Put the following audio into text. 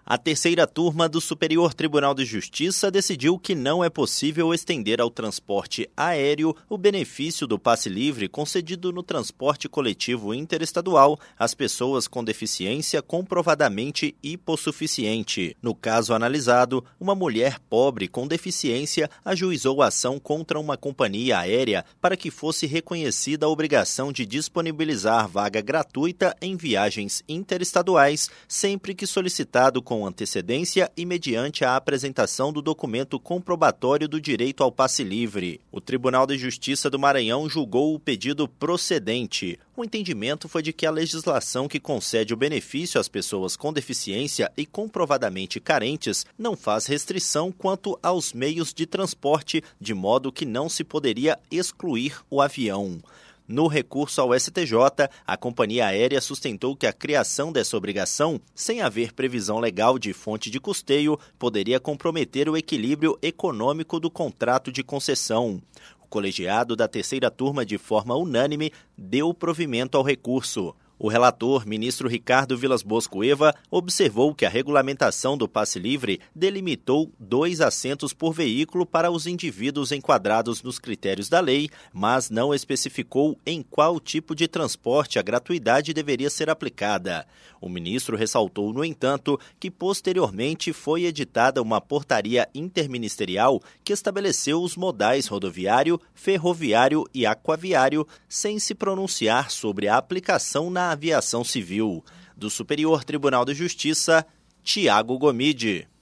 A terceira turma do Superior Tribunal de Justiça decidiu que não é possível estender ao transporte aéreo o benefício do passe livre concedido no transporte coletivo interestadual às pessoas com deficiência comprovadamente hipossuficiente. No caso analisado, uma mulher pobre com deficiência ajuizou a ação contra uma companhia aérea para que fosse reconhecida a obrigação de disponibilizar vaga gratuita em viagens interestaduais, sempre que solicitado com antecedência e mediante a apresentação do documento comprobatório do direito ao passe livre. O Tribunal de Justiça do Maranhão julgou o pedido procedente. O entendimento foi de que a legislação que concede o benefício às pessoas com deficiência e comprovadamente carentes não faz restrição quanto aos meios de transporte, de modo que não se poderia excluir o avião. No recurso ao STJ, a companhia aérea sustentou que a criação dessa obrigação, sem haver previsão legal de fonte de custeio, poderia comprometer o equilíbrio econômico do contrato de concessão. O colegiado da terceira turma, de forma unânime, deu provimento ao recurso. O relator, ministro Ricardo Vilas Boas Cueva, observou que a regulamentação do passe livre delimitou 2 assentos por veículo para os indivíduos enquadrados nos critérios da lei, mas não especificou em qual tipo de transporte a gratuidade deveria ser aplicada. O ministro ressaltou, no entanto, que posteriormente foi editada uma portaria interministerial que estabeleceu os modais rodoviário, ferroviário e aquaviário, sem se pronunciar sobre a aplicação na aviação civil. Do Superior Tribunal de Justiça, Tiago Gomide.